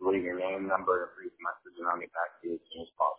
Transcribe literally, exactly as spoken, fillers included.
leave your name, number, and brief message, and I'll get back to you as soon as possible.